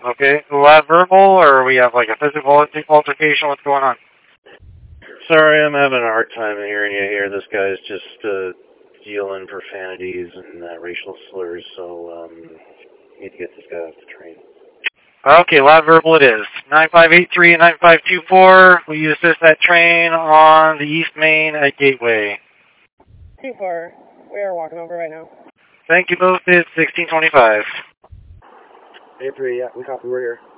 Okay, live verbal, or we have like a physical altercation? What's going on? Sorry, I'm having a hard time hearing you here. This guy's just dealing profanities and racial slurs, so need to get this guy off the train. Okay, live verbal it is. 9583 and 9524. Will you assist that train on the East Main at Gateway? 2-4. We are walking over right now. Thank you both. It's 1625. 83, yeah, we copy. We're here.